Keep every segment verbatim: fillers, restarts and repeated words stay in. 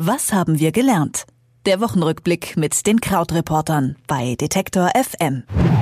Was haben wir gelernt? Der Wochenrückblick mit den Krautreportern bei Detektor F M.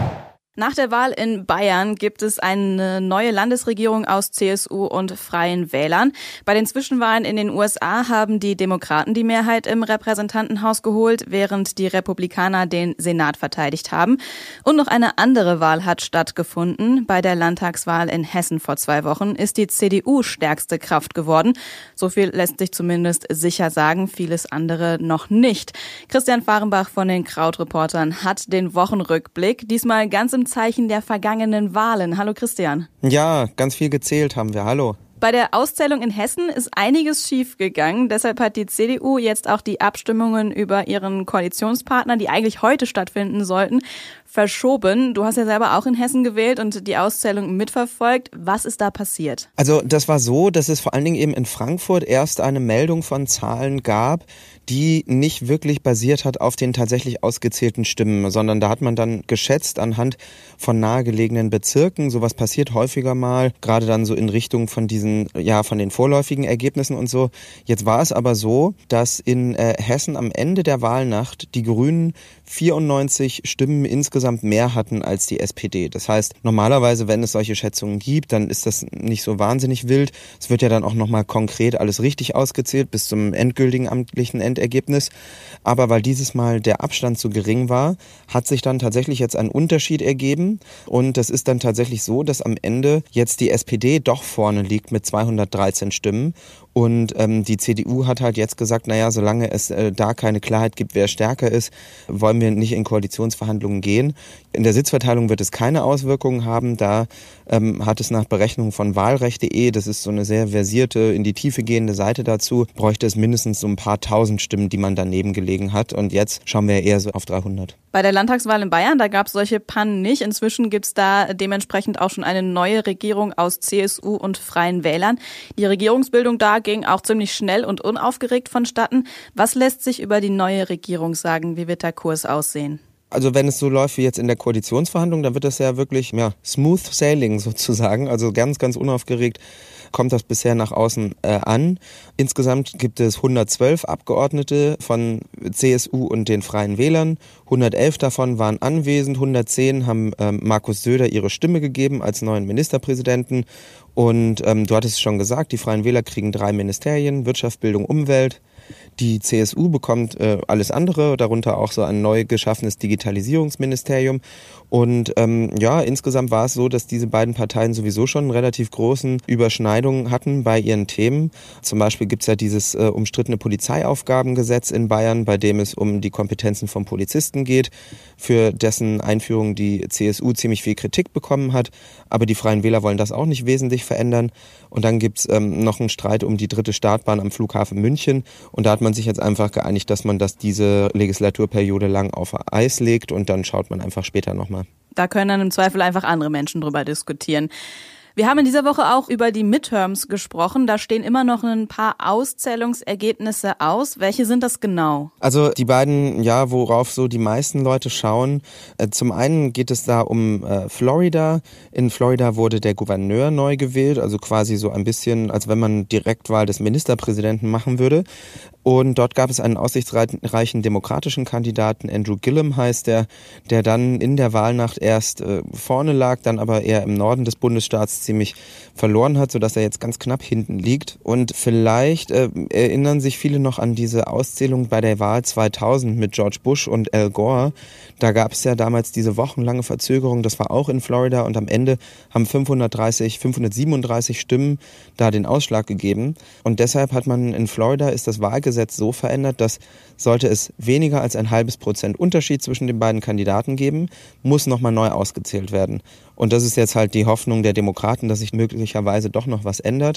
Nach der Wahl in Bayern gibt es eine neue Landesregierung aus C S U und Freien Wählern. Bei den Zwischenwahlen in den U S A haben die Demokraten die Mehrheit im Repräsentantenhaus geholt, während die Republikaner den Senat verteidigt haben. Und noch eine andere Wahl hat stattgefunden. Bei der Landtagswahl in Hessen vor zwei Wochen ist die C D U stärkste Kraft geworden. So viel lässt sich zumindest sicher sagen, vieles andere noch nicht. Christian Fahrenbach von den Krautreportern hat den Wochenrückblick, diesmal ganz im Zeichen der vergangenen Wahlen. Hallo Christian. Ja, ganz viel gezählt haben wir. Hallo. Bei der Auszählung in Hessen ist einiges schiefgegangen. Deshalb hat die C D U jetzt auch die Abstimmungen über ihren Koalitionspartner, die eigentlich heute stattfinden sollten, verschoben. Du hast ja selber auch in Hessen gewählt und die Auszählung mitverfolgt. Was ist da passiert? Also das war so, dass es vor allen Dingen eben in Frankfurt erst eine Meldung von Zahlen gab, die nicht wirklich basiert hat auf den tatsächlich ausgezählten Stimmen, sondern da hat man dann geschätzt anhand von nahegelegenen Bezirken. Sowas passiert häufiger mal, gerade dann so in Richtung von diesen, ja, von den vorläufigen Ergebnissen und so. Jetzt war es aber so, dass in äh, Hessen am Ende der Wahlnacht die Grünen vierundneunzig Stimmen insgesamt mehr hatten als die S P D. Das heißt, normalerweise, wenn es solche Schätzungen gibt, dann ist das nicht so wahnsinnig wild. Es wird ja dann auch nochmal konkret alles richtig ausgezählt bis zum endgültigen amtlichen Endergebnis. Aber weil dieses Mal der Abstand so gering war, hat sich dann tatsächlich jetzt ein Unterschied ergeben. Und das ist dann tatsächlich so, dass am Ende jetzt die S P D doch vorne liegt mit zweihundertdreizehn Stimmen. Und ähm, die C D U hat halt jetzt gesagt, naja, solange es äh, da keine Klarheit gibt, wer stärker ist, wollen wir nicht in Koalitionsverhandlungen gehen. In der Sitzverteilung wird es keine Auswirkungen haben. Da ähm, hat es nach Berechnung von wahlrecht punkt de, das ist so eine sehr versierte, in die Tiefe gehende Seite dazu, bräuchte es mindestens so ein paar tausend Stimmen, die man daneben gelegen hat. Und jetzt schauen wir eher so auf dreihundert. Bei der Landtagswahl in Bayern, da gab es solche Pannen nicht. Inzwischen gibt es da dementsprechend auch schon eine neue Regierung aus C S U und Freien Wählern. Die Regierungsbildung da ging auch ziemlich schnell und unaufgeregt vonstatten. Was lässt sich über die neue Regierung sagen? Wie wird der Kurs aussehen? Also wenn es so läuft wie jetzt in der Koalitionsverhandlung, dann wird das ja wirklich ja, smooth sailing sozusagen, also ganz, ganz unaufgeregt kommt das bisher nach außen äh, an. Insgesamt gibt es hundertzwölf Abgeordnete von C S U und den Freien Wählern. hundertelf davon waren anwesend, hundertzehn haben ähm, Markus Söder ihre Stimme gegeben als neuen Ministerpräsidenten. Und ähm, du hattest es schon gesagt, die Freien Wähler kriegen drei Ministerien, Wirtschaft, Bildung, Umwelt. Die C S U bekommt äh, alles andere, darunter auch so ein neu geschaffenes Digitalisierungsministerium. Und ähm, ja, insgesamt war es so, dass diese beiden Parteien sowieso schon einen relativ großen Überschneidungen hatten bei ihren Themen. Zum Beispiel gibt es ja dieses äh, umstrittene Polizeiaufgabengesetz in Bayern, bei dem es um die Kompetenzen von Polizisten geht, für dessen Einführung die C S U ziemlich viel Kritik bekommen hat. Aber die Freien Wähler wollen das auch nicht wesentlich verändern. Und dann gibt's ähm, noch einen Streit um die dritte Startbahn am Flughafen München. Und da hat man sich jetzt einfach geeinigt, dass man das diese Legislaturperiode lang auf Eis legt und dann schaut man einfach später nochmal. Da können dann im Zweifel einfach andere Menschen drüber diskutieren. Wir haben in dieser Woche auch über die Midterms gesprochen. Da stehen immer noch ein paar Auszählungsergebnisse aus. Welche sind das genau? Also die beiden, ja, worauf so die meisten Leute schauen. Äh, zum einen geht es da um äh, Florida. In Florida wurde der Gouverneur neu gewählt, also quasi so ein bisschen, als wenn man Direktwahl des Ministerpräsidenten machen würde. Und dort gab es einen aussichtsreichen demokratischen Kandidaten, Andrew Gillum heißt der, der dann in der Wahlnacht erst äh, vorne lag, dann aber eher im Norden des Bundesstaats ziemlich verloren hat, sodass er jetzt ganz knapp hinten liegt. Und vielleicht äh, erinnern sich viele noch an diese Auszählung bei der Wahl zweitausend mit George Bush und Al Gore. Da gab es ja damals diese wochenlange Verzögerung, das war auch in Florida und am Ende haben fünfhundertdreißig, fünfhundertsiebenunddreißig Stimmen da den Ausschlag gegeben. Und deshalb hat man in Florida ist das Wahlgesetz so verändert, dass sollte es weniger als ein halbes Prozent Unterschied zwischen den beiden Kandidaten geben, muss nochmal neu ausgezählt werden. Und das ist jetzt halt die Hoffnung der Demokraten, dass sich möglicherweise doch noch was ändert.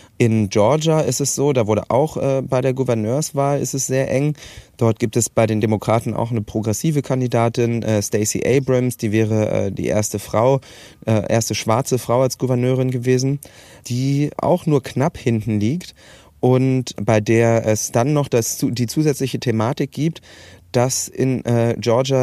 In Georgia ist es so, da wurde auch äh, bei der Gouverneurswahl ist es sehr eng. Dort gibt es bei den Demokraten auch eine progressive Kandidatin, äh, Stacey Abrams, die wäre äh, die erste Frau, äh, erste schwarze Frau als Gouverneurin gewesen, die auch nur knapp hinten liegt. Und bei der es dann noch das, die zusätzliche Thematik gibt, dass in äh, Georgia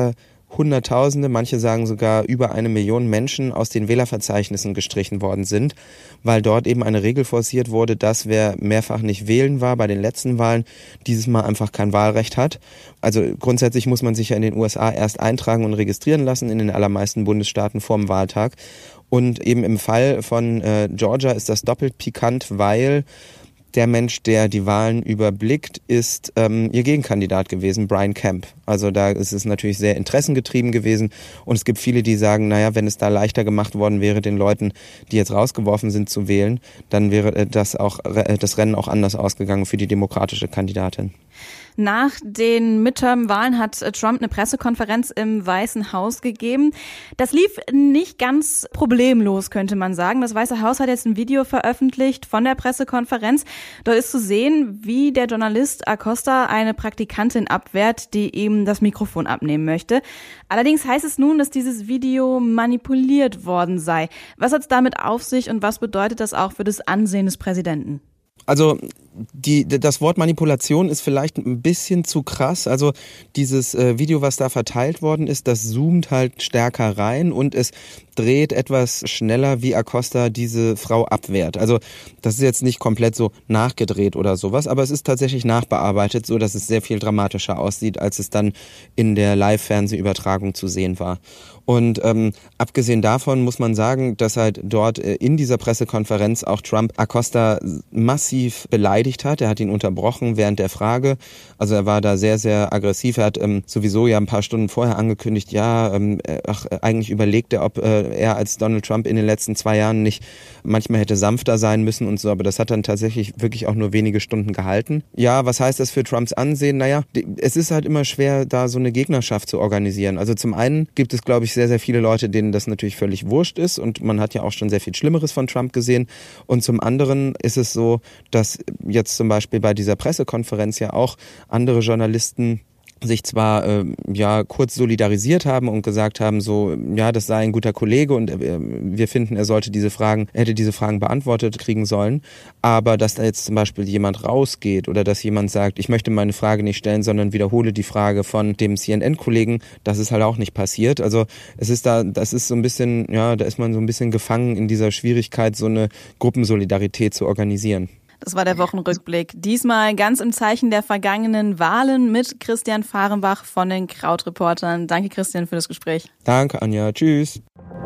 Hunderttausende, manche sagen sogar über eine Million Menschen aus den Wählerverzeichnissen gestrichen worden sind, weil dort eben eine Regel forciert wurde, dass wer mehrfach nicht wählen war bei den letzten Wahlen, dieses Mal einfach kein Wahlrecht hat. Also grundsätzlich muss man sich ja in den U S A erst eintragen und registrieren lassen, in den allermeisten Bundesstaaten vorm Wahltag. Und eben im Fall von äh, Georgia ist das doppelt pikant, weil der Mensch, der die Wahlen überblickt, ist ähm, ihr Gegenkandidat gewesen, Brian Kemp. Also da ist es natürlich sehr interessengetrieben gewesen und es gibt viele, die sagen, naja, wenn es da leichter gemacht worden wäre, den Leuten, die jetzt rausgeworfen sind, zu wählen, dann wäre das auch das Rennen auch anders ausgegangen für die demokratische Kandidatin. Nach den Midterm-Wahlen hat Trump eine Pressekonferenz im Weißen Haus gegeben. Das lief nicht ganz problemlos, könnte man sagen. Das Weiße Haus hat jetzt ein Video veröffentlicht von der Pressekonferenz. Dort ist zu sehen, wie der Journalist Acosta eine Praktikantin abwehrt, die ihm das Mikrofon abnehmen möchte. Allerdings heißt es nun, dass dieses Video manipuliert worden sei. Was hat es damit auf sich und was bedeutet das auch für das Ansehen des Präsidenten? Also die, das Wort Manipulation ist vielleicht ein bisschen zu krass. Also dieses äh, Video, was da verteilt worden ist, das zoomt halt stärker rein und es dreht etwas schneller, wie Acosta diese Frau abwehrt. Also das ist jetzt nicht komplett so nachgedreht oder sowas, aber es ist tatsächlich nachbearbeitet, so dass es sehr viel dramatischer aussieht, als es dann in der Live-Fernsehübertragung zu sehen war. Und ähm, abgesehen davon muss man sagen, dass halt dort äh, in dieser Pressekonferenz auch Trump Acosta massiv beleidigt hat. Er hat ihn unterbrochen während der Frage. Also er war da sehr, sehr aggressiv. Er hat ähm, sowieso ja ein paar Stunden vorher angekündigt, ja, ähm, ach, eigentlich überlegt er, ob äh, er als Donald Trump in den letzten zwei Jahren nicht manchmal hätte sanfter sein müssen und so. Aber das hat dann tatsächlich wirklich auch nur wenige Stunden gehalten. Ja, was heißt das für Trumps Ansehen? Naja, es ist halt immer schwer, da so eine Gegnerschaft zu organisieren. Also zum einen gibt es, glaube ich, sehr, sehr viele Leute, denen das natürlich völlig wurscht ist und man hat ja auch schon sehr viel Schlimmeres von Trump gesehen. Und zum anderen ist es so, dass jetzt zum Beispiel bei dieser Pressekonferenz ja auch andere Journalisten sich zwar äh, ja kurz solidarisiert haben und gesagt haben, so ja, das sei ein guter Kollege und äh, wir finden, er sollte diese Fragen, er hätte diese Fragen beantwortet kriegen sollen, aber dass da jetzt zum Beispiel jemand rausgeht oder dass jemand sagt, ich möchte meine Frage nicht stellen, sondern wiederhole die Frage von dem C N N-Kollegen, das ist halt auch nicht passiert. Also es ist da, das ist so ein bisschen, ja, da ist man so ein bisschen gefangen in dieser Schwierigkeit, so eine Gruppensolidarität zu organisieren. Das war der Wochenrückblick. Diesmal ganz im Zeichen der vergangenen Wahlen mit Christian Fahrenbach von den Krautreportern. Danke, Christian, für das Gespräch. Danke, Anja. Tschüss.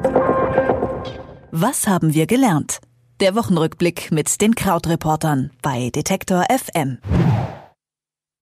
Was haben wir gelernt? Der Wochenrückblick mit den Krautreportern bei Detektor F M.